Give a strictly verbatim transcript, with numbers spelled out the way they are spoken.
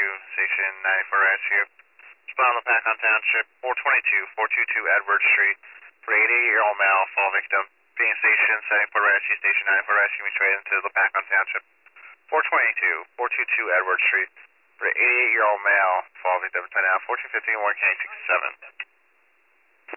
Rescue, Station ninety-four Rescue. Spot on the Pac-On Township, four twenty-two, four twenty-two Edward Street, for eighty-eight-year-old male, fall victim. Being station seventy-four Rescue, Station ninety-four Rescue, moving straight into the Pac-On Township. four twenty-two, four twenty-two Edward Street, for eighty-eight-year-old male, fall victim. Turn out fourteen fifteen, one K sixty-seven.